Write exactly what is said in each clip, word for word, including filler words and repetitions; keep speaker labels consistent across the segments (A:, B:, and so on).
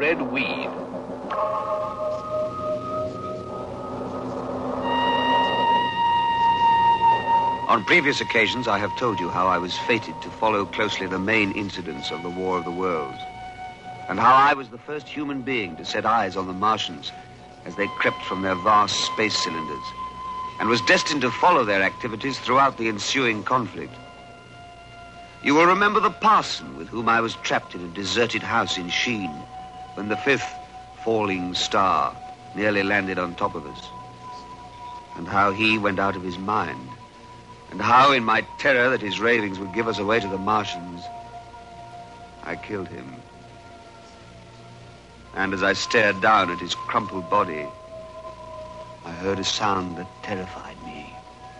A: red weed.
B: On previous occasions, I have told you how I was fated to follow closely the main incidents of the War of the Worlds, and how I was the first human being to set eyes on the Martians as they crept from their vast space cylinders, and was destined to follow their activities throughout the ensuing conflict. You will remember the parson with whom I was trapped in a deserted house in Sheen when the fifth falling star nearly landed on top of us, and how he went out of his mind, and how, in my terror that his ravings would give us away to the Martians, I killed him. And as I stared down at his crumpled body, I heard a sound that terrified me.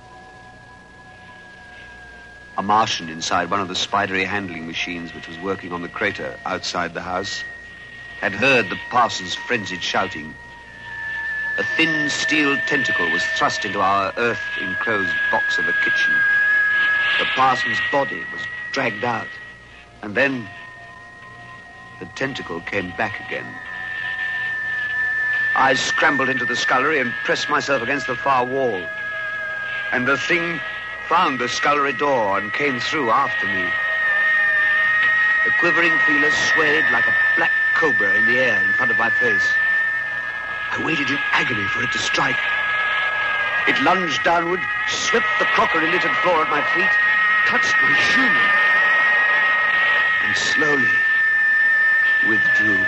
B: A Martian inside one of the spidery handling machines which was working on the crater outside the house had heard the parson's frenzied shouting. A thin steel tentacle was thrust into our earth-enclosed box of a kitchen. The parson's body was dragged out, and then the tentacle came back again. I scrambled into the scullery and pressed myself against the far wall, and the thing found the scullery door and came through after me. The quivering feeler swayed like a black cobra in the air in front of my face. I waited in agony for it to strike. It lunged downward, swept the crockery-littered floor at my feet, touched my shoe, and slowly withdrew.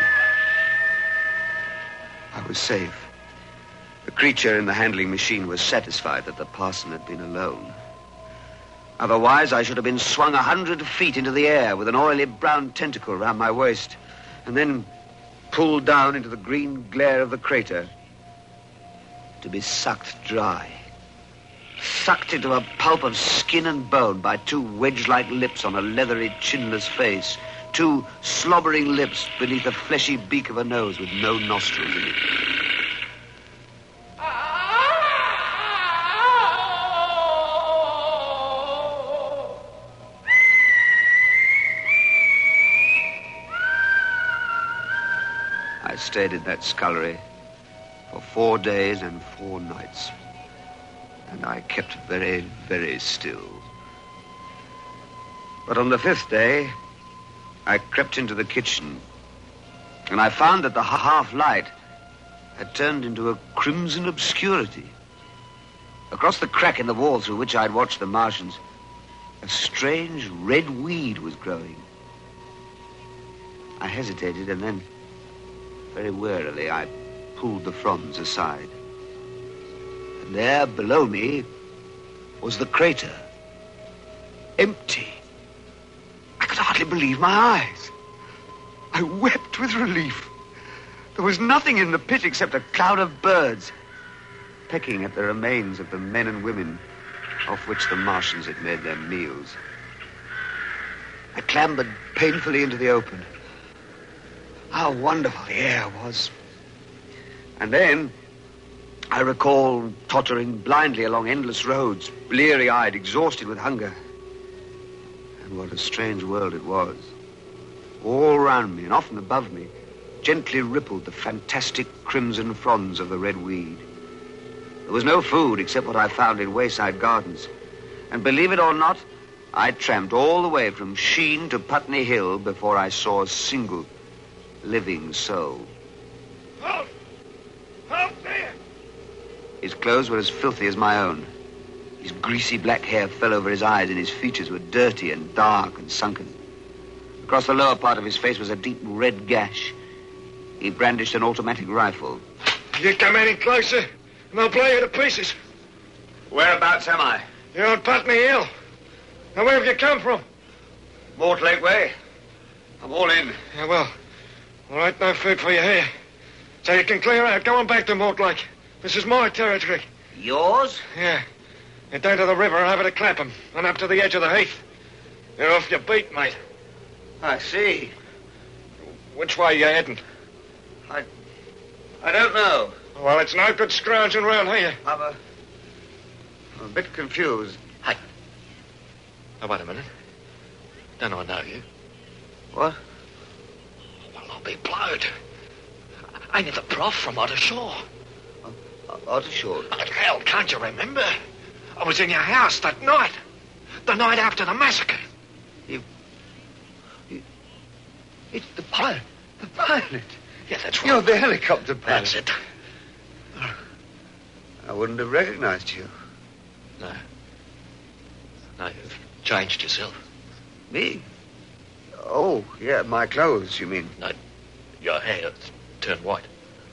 B: I was safe. The creature in the handling machine was satisfied that the parson had been alone. Otherwise, I should have been swung a hundred feet into the air with an oily brown tentacle round my waist, and then pulled down into the green glare of the crater to be sucked dry. Sucked into a pulp of skin and bone by two wedge-like lips on a leathery, chinless face. Two slobbering lips beneath the fleshy beak of a nose with no nostrils in it. I stayed in that scullery for four days and four nights, and I kept very, very still. But on the fifth day, I crept into the kitchen, and I found that the half-light had turned into a crimson obscurity. Across the crack in the wall through which I'd watched the Martians, a strange red weed was growing. I hesitated, and then, very warily, I pulled the fronds aside. And there, below me, was the crater, empty. I could hardly believe my eyes. I wept with relief. There was nothing in the pit except a cloud of birds pecking at the remains of the men and women off which the Martians had made their meals. I clambered painfully into the open. How wonderful the air was. And then I recall tottering blindly along endless roads, bleary-eyed, exhausted with hunger. And what a strange world it was. All around me and often above me, gently rippled the fantastic crimson fronds of the red weed. There was no food except what I found in wayside gardens. And believe it or not, I tramped all the way from Sheen to Putney Hill before I saw a single living soul.
C: Halt! Halt there!
B: His clothes were as filthy as my own. His greasy black hair fell over his eyes, and his features were dirty and dark and sunken. Across the lower part of his face was a deep red gash. He brandished an automatic rifle.
C: You come any closer, and I'll blow you to pieces.
B: Whereabouts am I?
C: You're on Putney Hill. Now, where have you come from?
B: Mortlake Way. I'm all in.
C: Yeah, well, all right, no food for you here. So you can clear out. Go on back to Mortlake. This is my territory.
B: Yours?
C: Yeah. You're down to the river and over to Clapham, and up to the edge of the heath. You're off your beat, mate.
B: I see.
C: Which way are you heading?
B: I... I don't know.
C: Well, it's no good scrounging round here.
B: I'm a... I'm a bit confused.
C: Hey. Now, wait a minute. Don't I know you?
B: What?
C: Well, I'll be blowed. Ain't it the prof from Ottershaw?
B: Uh, Ottershaw?
C: Oh, hell, can't you remember? I was in your house that night. The night after the massacre.
B: You... you it's the pilot. The pilot.
C: Yeah, that's right.
B: You're the helicopter pilot.
C: That's it.
B: I wouldn't have recognized you.
C: No. No, you've changed yourself.
B: Me? Oh, yeah, my clothes, you mean?
C: No, your hair's turned white.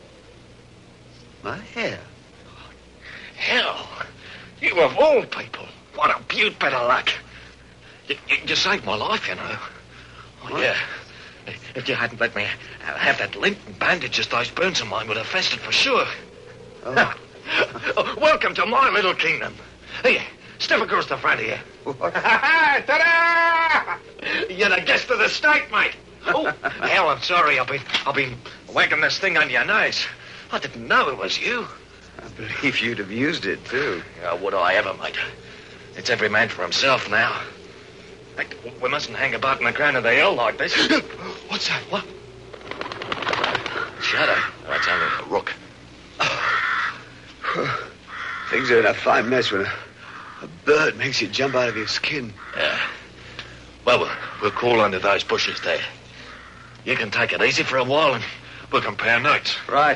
B: My hair?
C: Hell, you of all people. What a beaut bit of luck. You, you, you saved my life, you know. Oh,
B: what?
C: Yeah. If you hadn't let me have that lint and bandages, those burns of mine would have festered for sure.
B: Oh.
C: Oh, welcome to my little kingdom. Here, step across the front here.
B: What?
C: Ta-da! You're the guest of the state, mate. Oh, hell, I'm sorry. I've been, I've been whacking this thing on your nose. I didn't know it was you.
B: I believe you'd have used it, too.
C: Yeah, would I ever, mate? It's every man for himself now. Like, we mustn't hang about in the crown of the hill like this. What's that? What? Shadow. Oh, it's only a rook.
B: Things are in a fine mess when a, a bird makes you jump out of your skin.
C: Yeah. Well, we'll, we'll crawl under those bushes there. You can take it easy for a while and we'll compare notes.
B: Right.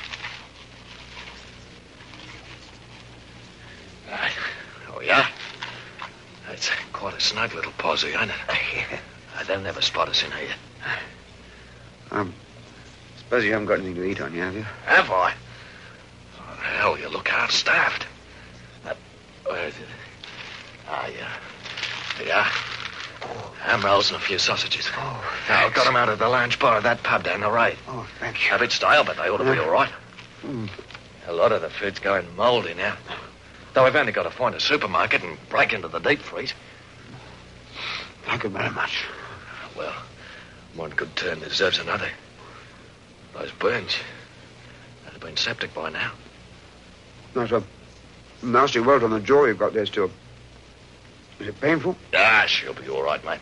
C: Right. Oh, yeah? It's quite a snug little posse, ain't it?
B: Yeah.
C: Uh, they'll never spot us in here.
B: Um, suppose you haven't got anything to eat on you, have you?
C: Have I? Oh, hell, you look half-starved. Uh, where is it? Ah, yeah. Yeah. Ham rolls and a few sausages.
B: Oh,
C: Now, I've got them out of the lounge bar of that pub down the road.
B: Oh, thank you.
C: A bit stale, but they ought to be all right.
B: Mm.
C: A lot of the food's going mouldy now. Though we've only got to find a supermarket and break into the deep freeze.
B: Thank you very much.
C: Well, one good turn deserves another. Those burns, they'd have been septic by now.
B: That's a nasty welt on the jaw you've got there still. Is it painful?
C: Ah, she'll be all right, mate.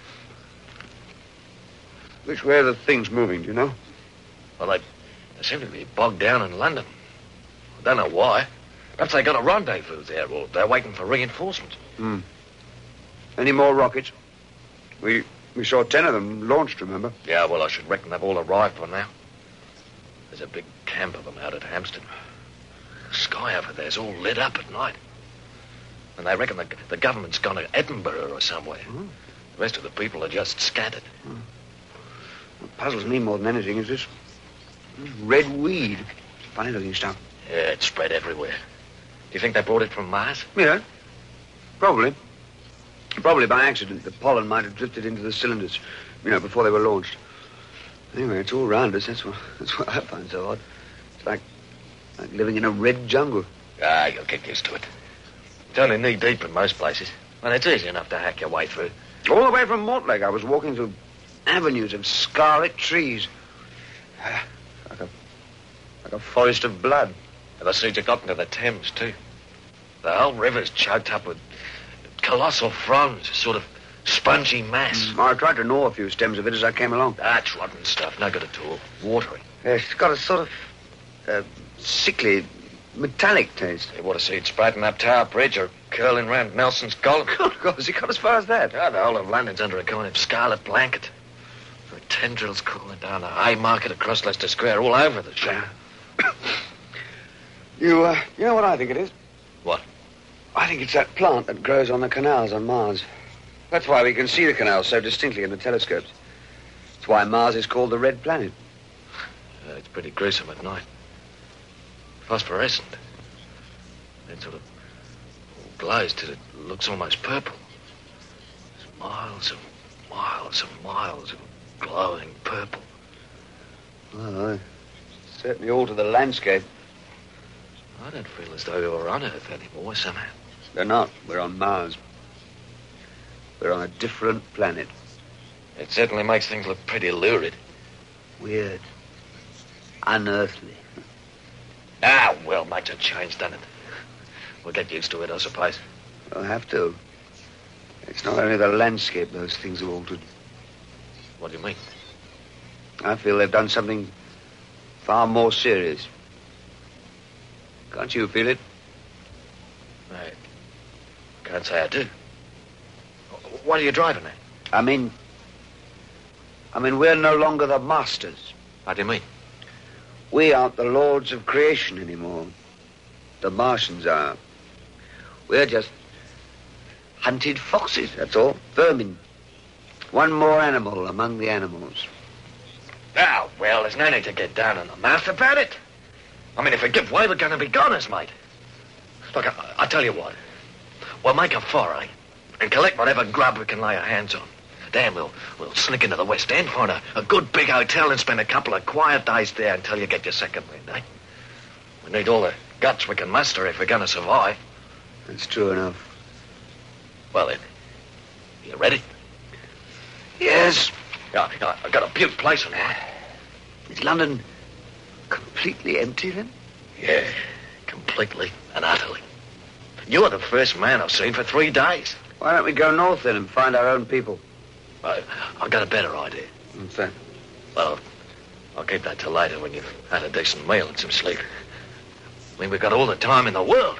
B: Which way are the things moving, do you know?
C: Well, they, they seem to be bogged down in London. I don't know why. Perhaps they got a rendezvous there, or they're waiting for reinforcements.
B: Hmm. Any more rockets? We we saw ten of them launched, remember?
C: Yeah, well, I should reckon they've all arrived by now. There's a big camp of them out at Hampstead. The sky over there's all lit up at night. And they reckon the, the government's gone to Edinburgh or somewhere.
B: Mm.
C: The rest of the people are just scattered.
B: Mm. What puzzles me more than anything is this red weed. Funny looking stuff.
C: Yeah, it's spread everywhere. Do you think they brought it from Mars?
B: Yeah, probably. Probably by accident. The pollen might have drifted into the cylinders, you know, before they were launched. Anyway, it's all round us. That's what, that's what I find so odd. It's like, like living in a red jungle.
C: Ah, you'll get used to it. It's only knee-deep in most places. And it's easy enough to hack your way through.
B: All the way from Mortlake, I was walking through avenues of scarlet trees. Like a, like a forest of blood.
C: And the seeds have got into the Thames, too. The whole river's choked up with colossal fronds, a sort of spongy mass.
B: Mm. I tried to gnaw a few stems of it as I came along.
C: That's rotten stuff, no good at all. Watery.
B: Yes, it's got a sort of uh, sickly, metallic taste.
C: You want to see it sprouting up Tower Bridge or curling round Nelson's Gully?
B: God, God, has it got as far as that?
C: Ah, the whole of London's under a kind of scarlet blanket. There are tendrils crawling down the Haymarket across Leicester Square, all over the shop.
B: You, uh, you know what I think it is?
C: What?
B: I think it's that plant that grows on the canals on Mars. That's why we can see the canals so distinctly in the telescopes. It's why Mars is called the Red Planet.
C: Uh, it's pretty gruesome at night. Phosphorescent. It sort of glows till it looks almost purple. There's miles and miles and miles of glowing purple.
B: Well, I certainly alter the landscape.
C: I don't feel as though we were on Earth anymore, somehow.
B: They're not. We're on Mars. We're on a different planet.
C: It certainly makes things look pretty lurid.
B: Weird. Unearthly.
C: Ah, well, makes a change, doesn't it? We'll get used to it, I suppose.
B: We'll have to. It's not only the landscape those things have altered.
C: What do you mean?
B: I feel they've done something Far more serious. Can't you feel it?
C: I can't say I do. What are you driving at?
B: I mean... I mean, we're no longer the masters.
C: How do you mean?
B: We aren't the lords of creation anymore. The Martians are. We're just hunted foxes, that's all. Vermin. One more animal among the animals.
C: Ah, well, there's no need to get down on the mouth about it. I mean, if we give way, we're going to be goners, mate. Look, I, I tell you what. We'll make a foray and collect whatever grub we can lay our hands on. Then we'll, we'll sneak into the West End, find a, a good big hotel and spend a couple of quiet days there until you get your second wind, eh? We need all the guts we can muster if we're going to survive.
B: That's true enough.
C: Well, then, you ready?
B: Yes.
C: Yeah, yeah, I've got a beaut place in mind.
B: Is London completely empty, then?
C: Yeah, completely and utterly. You're the first man I've seen for three days.
B: Why don't we go north, then, and find our own people?
C: I, I've got a better idea.
B: What's that?
C: Well, I'll keep that till later when you've had a decent meal and some sleep. I mean, we've got all the time in the world.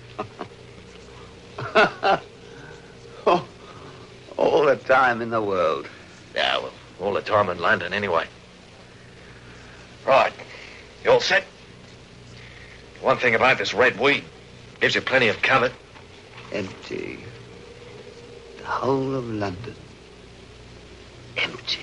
B: oh, all the time in the world.
C: Yeah, well, all the time in London anyway. Right. You all set? One thing about this red weed. Gives you plenty of cover.
B: Empty. The whole of London. Empty.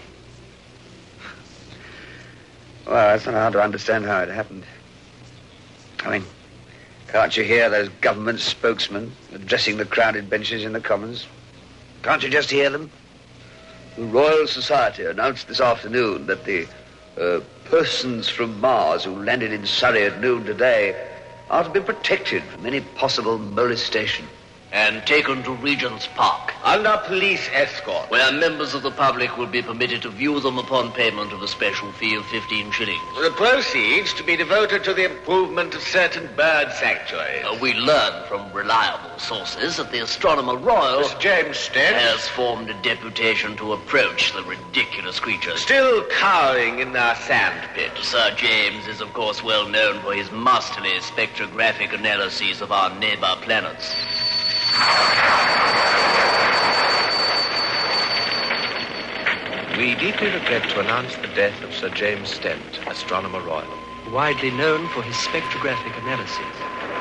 B: Well, it's not hard to understand how it happened. I mean, can't you hear those government spokesmen addressing the crowded benches in the Commons? Can't you just hear them? The Royal Society announced this afternoon that the uh, persons from Mars who landed in Surrey at noon today are to be protected from any possible molestation.
A: And taken to Regent's Park,
D: under police escort,
A: where members of the public will be permitted to view them upon payment of a special fee of fifteen shillings.
D: The proceeds to be devoted to the improvement of certain bird sanctuaries.
A: Uh, we learn from reliable sources that the Astronomer Royal,
D: Mister James Stent,
A: has formed a deputation to approach the ridiculous creatures.
D: Still cowering in their sand pit.
A: Sir James is, of course, well known for his masterly spectrographic analyses of our neighbor planets.
E: We deeply regret to announce the death of Sir James Stent, Astronomer Royal.
F: Widely known for his spectrographic analyses.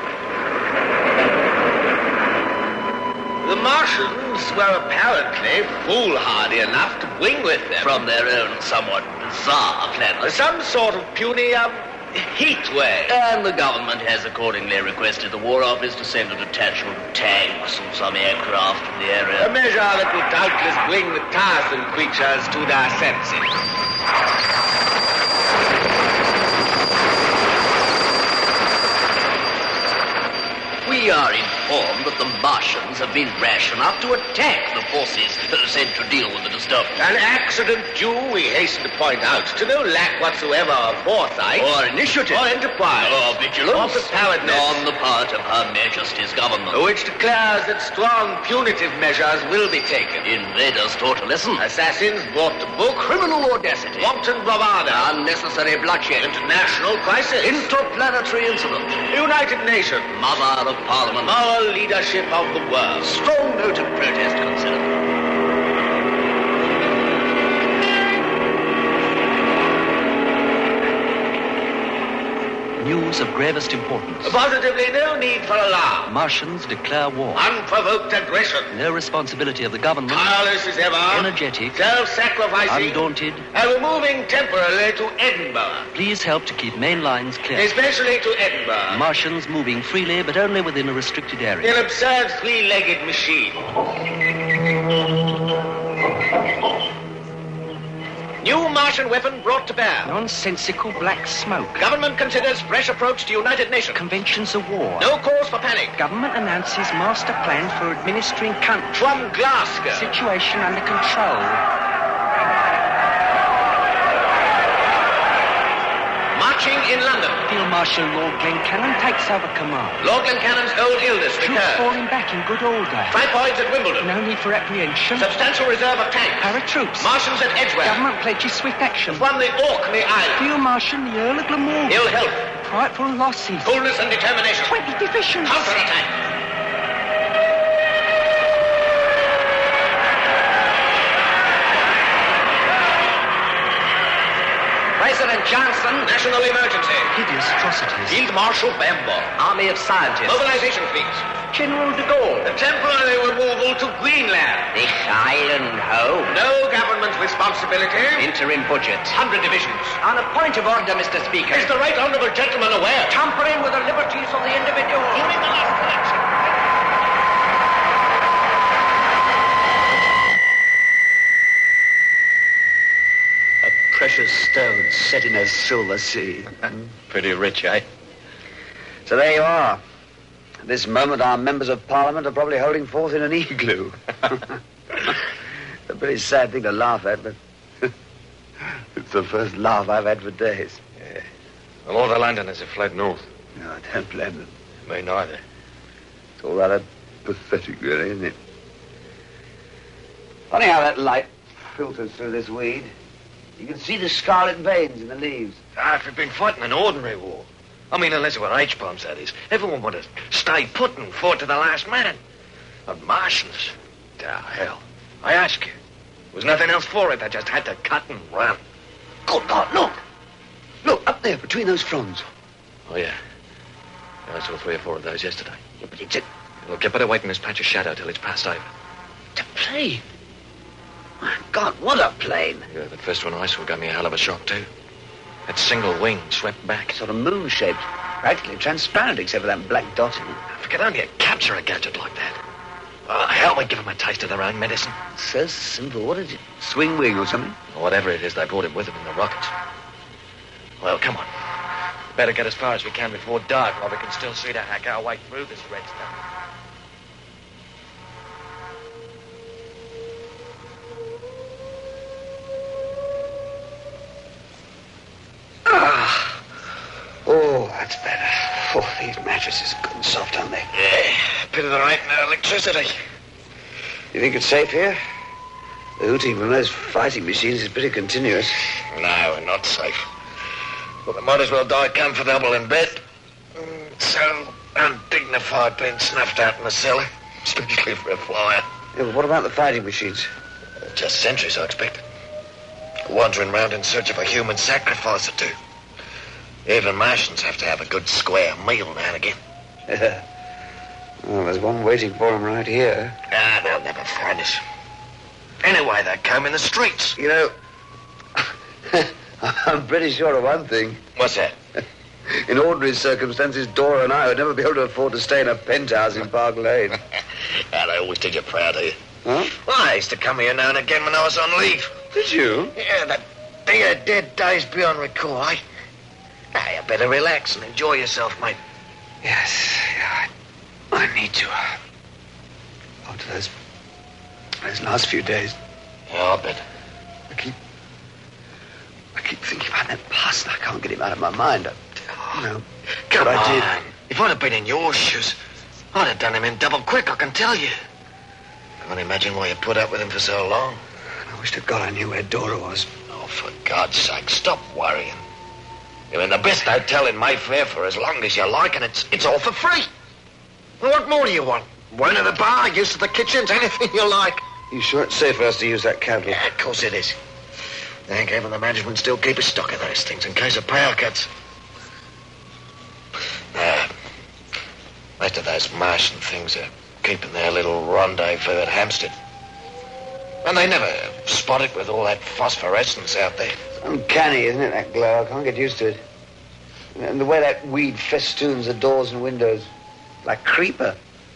D: The Martians were apparently foolhardy enough to bring with them,
A: from their own somewhat bizarre planet,
D: some sort of puny, um, heat wave.
A: And the government has accordingly requested the War Office to send a detachment of tanks and some aircraft to the area.
D: A measure that will doubtless bring the tiresome creatures to their senses.
A: We are informed that the Martians have been rash enough to attack the forces sent to deal with the disturbance.
D: An accident due, we hasten to point out, to no lack whatsoever of foresight,
A: or initiative,
D: or enterprise,
A: or vigilance,
D: or preparedness
A: on the part of Her Majesty's government,
D: which declares that strong punitive measures will be taken.
A: Invaders taught a lesson,
D: assassins brought to book,
A: criminal audacity,
D: wanton bravado,
A: unnecessary bloodshed,
D: international crisis,
A: interplanetary incident,
D: United Nations,
A: Mother of Parliament,
D: moral leadership of the world.
A: Strong note of protest considered.
F: News of gravest importance.
D: Positively no need for alarm.
F: Martians declare war.
D: Unprovoked aggression.
F: No responsibility of the government.
D: Tireless as ever.
F: Energetic.
D: Self-sacrificing.
F: Undaunted.
D: And removing temporarily to Edinburgh.
F: Please help to keep main lines clear.
D: Especially to Edinburgh.
F: Martians moving freely, but only within a restricted area.
D: An absurd three-legged machine. New Martian weapon brought to bear.
F: Nonsensical black smoke.
D: Government considers fresh approach to United Nations.
F: Conventions of war.
D: No cause for panic.
F: Government announces master plan for administering country.
D: From Glasgow.
F: Situation under control.
D: Marching in London.
F: Field Marshal Lord Glencannon takes over command.
D: Lord Glencannon's old illness
F: Troops
D: returned.
F: falling back in good order.
D: Tripods at Wimbledon.
F: No need for apprehension.
D: Substantial reserve of tanks.
F: Paratroops.
D: Martians at Edgware.
F: Government pledges swift action.
D: From the Orkney Islands.
F: Field Marshal the Earl of Glamorgan.
D: Ill health.
F: Frightful losses.
D: Coolness and determination.
F: Twenty divisions.
D: Counterattack.
A: President Johnson.
D: National emergency.
F: Hideous atrocities.
D: Field Marshal Bambo.
A: Army of scientists.
D: Mobilization fleets.
A: General de Gaulle.
D: The temporary removal to Greenland.
A: The Island Home.
D: No government responsibility.
A: Interim budget.
D: Hundred divisions.
A: On a point of order, Mister Speaker.
D: Is the right honourable gentleman aware?
A: Tampering with the liberties of the individual.
D: During the last election.
B: Precious stones set in a silver sea.
C: Pretty rich, eh?
B: So there you are. At this moment, our members of Parliament are probably holding forth in an igloo. A pretty sad thing to laugh at, but it's the first laugh I've had for days.
C: Yeah. Well, all the Londoners have fled north.
B: No, I don't blame them.
C: Me neither.
B: It's all rather pathetic, really, isn't it? Funny how that light filters through this weed. You can see the scarlet veins in the leaves.
C: Ah, if we'd been fighting an ordinary war. I mean, unless it were H-bombs, that is. Everyone would have stayed put and fought to the last man. But Martians, oh, hell. I ask you, there was nothing else for it. They just had to cut and run.
B: Good God, look! Look, up there, between those fronds.
C: Oh, yeah. Yeah, I saw three or four of those yesterday.
B: Yeah, but it's a...
C: Look, you better wait in this patch of shadow till it's passed over.
B: It's a plane. My God, what a plane.
C: Yeah, the first one I saw gave me a hell of a shock, too. That single wing swept back.
B: Sort of moon-shaped. Practically transparent, except for that black dot in it.
C: If I could only capture a gadget like that. Oh, hell, we'd give them a taste of their own medicine.
B: So simple. What is it? Swing wing or something?
C: Or whatever it is, they brought it with them in the rockets. Well, come on. We better get as far as we can before dark, while we can still see to hack our way through this red stuff.
B: Ah. Oh, that's better. Oh, these mattresses are good and soft, aren't they?
C: Yeah, a bit of the rain and electricity.
B: You think it's safe here? The hooting from those fighting machines is pretty continuous.
C: No, we're not safe. But we might as well die comfortable in bed. Mm, so undignified being snuffed out in the cellar, especially for a flyer.
B: Yeah, but what about the fighting machines?
C: Just sentries, I expect. Wandering round in search of a human sacrifice or two. Even Martians have to have a good square meal now and again.
B: Well, there's one waiting for them right here.
C: Ah, they'll never find us. Anyway, they come in the streets.
B: You know, I'm pretty sure of one thing.
C: What's that?
B: In ordinary circumstances, Dora and I would never be able to afford to stay in a penthouse in Park Lane.
C: Ah, they always did you proud of you.
B: Huh?
C: Well, I used to come here now and again when I was on leave.
B: Did you?
C: Yeah, the dear dead days beyond recall, eh? Now, you better relax and enjoy yourself, mate.
B: Yes, yeah, I, I need to. Uh, after those, those last few days,
C: Yeah, I bet.
B: I keep, I keep thinking about that past, and I can't get him out of my mind. I, you know,
C: Come
B: what
C: on.
B: I did.
C: If I'd have been in your shoes, I'd have done him in double quick, I can tell you. I can't imagine why you put up with him for so long.
B: I wish to God I knew where Dora was.
C: Oh, for God's sake, stop worrying. You're in the best hotel in Mayfair for as long as you like, and it's it's all for free. Well, what more do you want? One at the bar, use of the kitchens, anything you like.
B: You sure it's safe for us to use that candle?
C: Yeah, of course it is. Thank heaven the management still keep a stock of those things in case of power cuts. Uh, most of those Martian things are keeping their little rendezvous at Hampstead. And they never spot it with all that phosphorescence out there.
B: Uncanny, isn't it, that glow? I can't get used to it. And the way that weed festoons the doors and windows. Like creeper.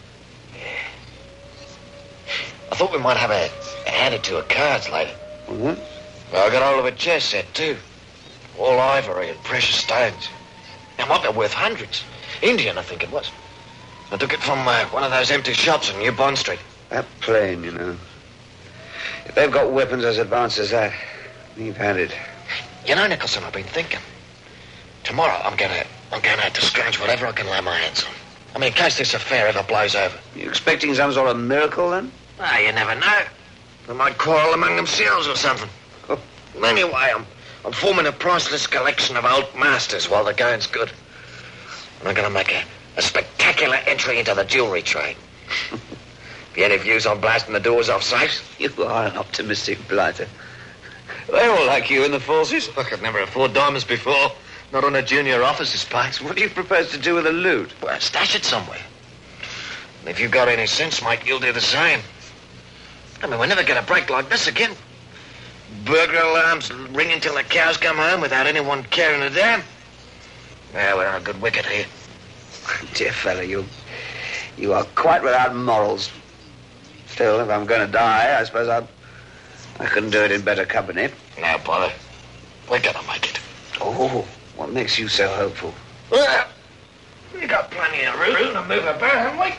C: I thought we might have a, a hand or two of cards later.
B: Mm-hmm.
C: Well, I got hold of a chess set, too. All ivory and precious stones. Now, what, they're worth hundreds. Indian, I think it was. I took it from uh, one of those empty shops in New Bond Street.
B: That plane, you know. If they've got weapons as advanced as that, we've had it.
C: You know, Nicholson, I've been thinking. Tomorrow I'm going to I'm going out to scrounge whatever I can lay my hands on. I mean, in case this affair ever blows over.
B: You expecting some sort of miracle, then?
C: Ah, you never know. They might quarrel among themselves or something.
B: Oh.
C: Anyway, I'm, I'm forming a priceless collection of old masters while the going's good. And I'm going to make a, a spectacular entry into the jewellery trade. Have you any views on blasting the doors off safes?
B: You are an optimistic blighter. They're all like you in the forces.
C: I could never afford diamonds before. Not on a junior officer's pace.
B: What do you propose to do with the loot?
C: Well, stash it somewhere. And if you've got any sense, mate, you'll do the same. I mean, we're never going to break like this again. Burglar alarms ringing till the cows come home without anyone caring a damn. Yeah, we're on a good wicket here.
B: Dear fellow, you... you are quite without morals. Still, if I'm going to die, I suppose I... I couldn't do it in better company.
C: No bother. We're going to make it.
B: Oh, what makes you so hopeful?
C: Well, we got plenty of room to move about, haven't we?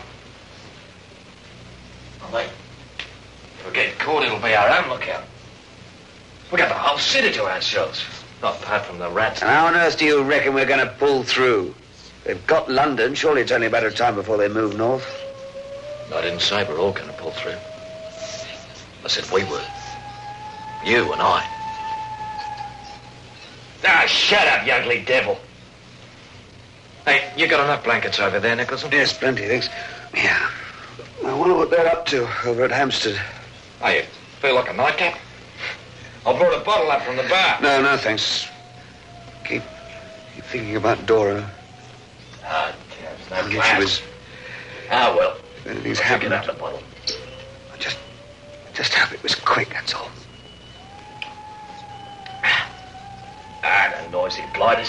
C: I mean, if we get caught, it'll be our own lookout. We got the whole city to ourselves. Not apart from the rats.
B: And how on earth do you reckon we're going to pull through? They've got London. Surely it's only a matter of time before they move north.
C: I didn't say we're all going to pull through. I said we were. You and I. Ah, shut up, you ugly devil. Hey, you got enough blankets over there, Nicholson?
B: Yes, plenty, thanks. Yeah. I wonder what they're up to over at Hampstead.
C: Oh, you feel like a nightcap? I brought a bottle up from the bar.
B: No, no, thanks. Keep, keep thinking about Dora.
C: Ah, there's no
B: I guess she was...
C: Ah, well.
B: Anything's
C: I'll
B: happened.
C: Get out the bottle.
B: I just, just hope it was quick, that's all.
C: Ah, no noisy blighters.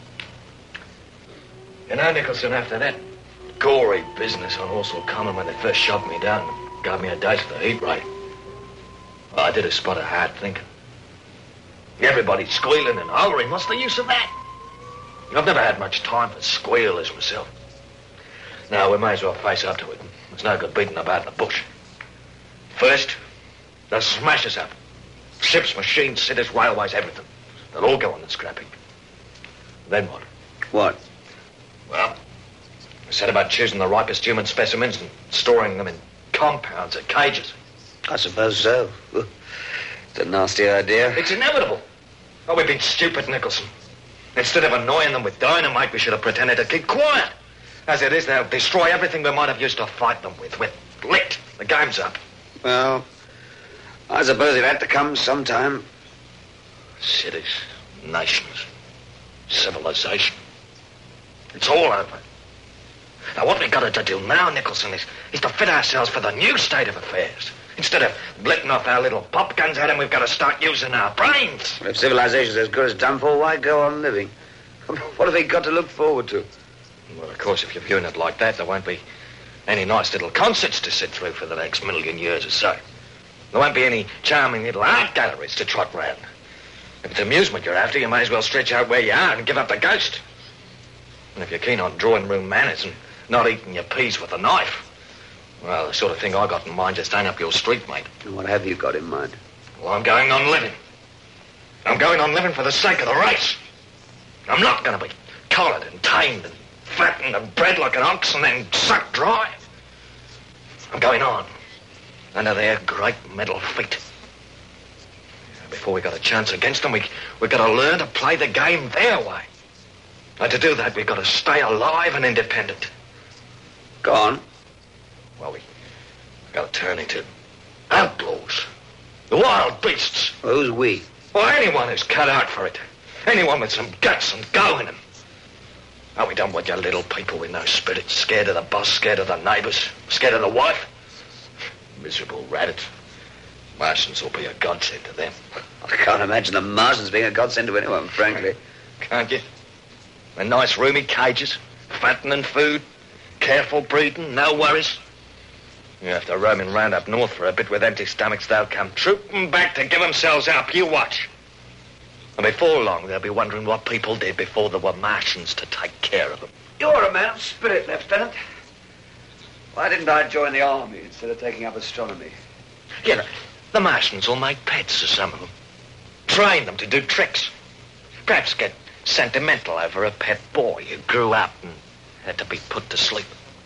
C: You know, Nicholson, after that gory business on Horsell Common when they first shoved me down and gave me a dose of the heat ray, well, I did a spot of hard thinking. Everybody squealing and hollering. What's the use of that? I've never had much time for squealers myself. No, we may as well face up to it. There's no good beating about the bush. First, they'll smash us up. Ships, machines, cities, railways, everything. They'll all go on the scrapping. Then what?
B: What?
C: Well, I said about choosing the ripest human specimens and storing them in compounds or cages.
B: I suppose so. It's a nasty idea.
C: It's inevitable. Oh, we've been stupid, Nicholson. Instead of annoying them with dynamite, we should have pretended to keep quiet. As it is, they'll destroy everything we might have used to fight them with. We're licked. The game's up.
B: Well, I suppose it had to come sometime.
C: Cities, nations, civilization. It's all over. Now, what we've got to do now, Nicholson, is, is to fit ourselves for the new state of affairs. Instead of blitting off our little pop guns at them, we've got to start using our brains.
B: Well, if civilization's as good as done for, why go on living? What have they got to look forward to?
C: Well, of course, if you're viewing it like that, there won't be any nice little concerts to sit through for the next million years or so. There won't be any charming little art galleries to trot round. If it's amusement you're after, you may as well stretch out where you are and give up the ghost. And if you're keen on drawing room manners and not eating your peas with a knife, well, the sort of thing I got in mind just ain't up your street, mate.
B: And what have you got in mind?
C: Well, I'm going on living. I'm going on living for the sake of the race. I'm not going to be collared and tamed and fattened and bred like an ox and then sucked dry. I'm going on under their great metal feet. Before we got a chance against them, we, we've got to learn to play the game their way. And to do that, we've got to stay alive and independent.
B: Go on.
C: Well, we, we've got to turn into outlaws. The wild beasts.
B: Well, who's we?
C: Well, anyone who's cut out for it. Anyone with some guts and go in them. Oh, we don't want your little people with no spirit, scared of the boss, scared of the neighbours, scared of the wife. Miserable rabbits. Martians will be a godsend to them.
B: I can't imagine the Martians being a godsend to anyone, frankly.
C: Can't you? They're nice roomy cages, fattening food, careful breeding, no worries. You have to roaming round up north for a bit with empty stomachs, they'll come trooping back to give themselves up. You watch. And before long, they'll be wondering what people did before there were Martians to take care of them.
B: You're a man of spirit, Lieutenant. Why didn't I join the army instead of taking up astronomy?
C: You know, the Martians will make pets of some of them. Train them to do tricks. Perhaps get sentimental over a pet boy who grew up and had to be put to sleep.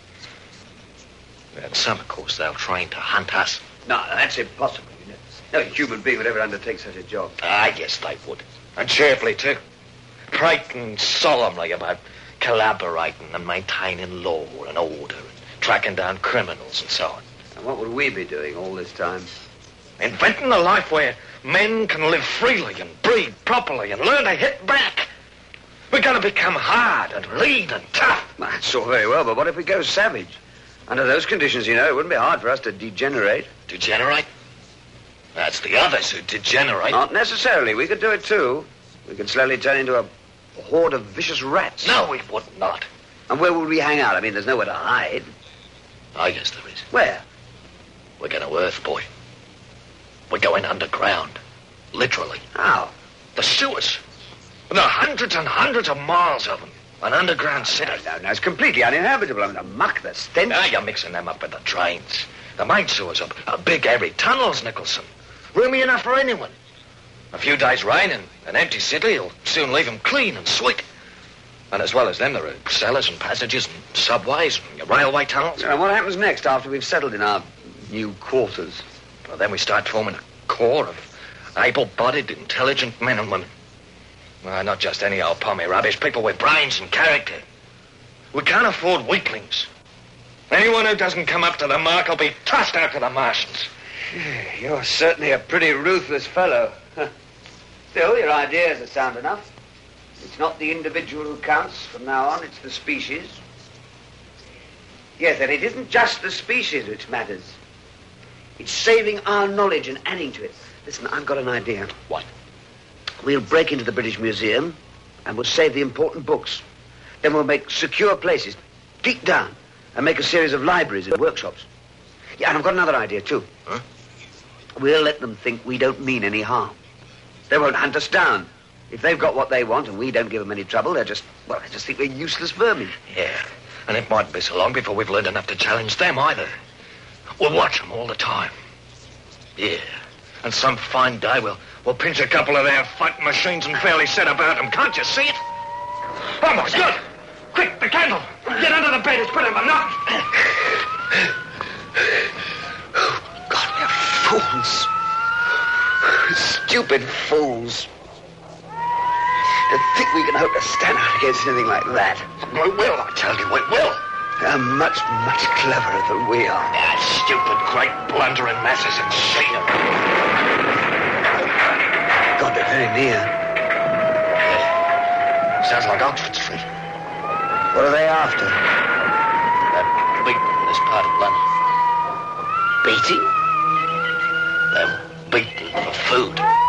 C: And some, of course, they'll train to hunt us.
B: No, that's impossible, you know. No human being would ever undertake such a job.
C: Ah, yes, they would. And cheerfully, too. Prating solemnly about collaborating and maintaining law and order and tracking down criminals and so on.
B: And what would we be doing all this time?
C: Inventing a life where men can live freely and breed properly and learn to hit back. We're going to become hard and lean and tough.
B: Well, that's all very well, but what if we go savage? Under those conditions, you know, it wouldn't be hard for us to degenerate.
C: Degenerate? That's the others who degenerate.
B: Not necessarily. We could do it, too. We could slowly turn into a horde of vicious rats.
C: No, we would not.
B: And where would we hang out? I mean, there's nowhere to hide.
C: I guess there is.
B: Where?
C: We're going to Earth, boy. We're going underground. Literally.
B: How?
C: The sewers. There are hundreds and hundreds of miles of them. An underground city.
B: No, no, no, it's completely uninhabitable. I mean, the muck, the stench.
C: Ah, you're mixing them up with the trains. The main sewers are, are big, airy tunnels, Nicholson. Roomy enough for anyone. A few days' rain and an empty city will soon leave them clean and sweet. And as well as them, there are cellars and passages and subways and railway tunnels.
B: And what happens next after we've settled in our new quarters?
C: Well, then we start forming a corps of able-bodied, intelligent men and women. Well, not just any old pommy rubbish, people with brains and character. We can't afford weaklings. Anyone who doesn't come up to the mark will be tossed out to the Martians.
B: You're certainly a pretty ruthless fellow. Still, your ideas are sound enough. It's not the individual who counts from now on, it's the species. Yes, and it isn't just the species which matters. It's saving our knowledge and adding to it. Listen, I've got an idea.
C: What?
B: We'll break into the British Museum and we'll save the important books. Then we'll make secure places, deep down, and make a series of libraries and workshops. Yeah, and I've got another idea, too.
C: Huh?
B: We'll let them think we don't mean any harm. They won't hunt us down. If they've got what they want and we don't give them any trouble, they'll just, well, they just think we're useless vermin.
C: Yeah, and it mightn't be so long before we've learned enough to challenge them either. We'll watch them all the time. Yeah, and some fine day we'll, we'll pinch a couple of their fighting machines and fairly set about them. Can't you see it? Almost good. Quick, the candle. Get under the bed. It's put in my knock.
B: Oh, God, we're fools. Stupid fools. To think we can hope to stand out against anything like that.
C: We will, I tell you, we will.
B: They're much, much cleverer than we are.
C: Yeah, stupid, great, blundering masses of machinery.
B: God, they're very near.
C: Yeah. Sounds like Oxford Street.
B: What are they after?
C: They're beating in this part of London.
B: Beating?
C: They're beating for food.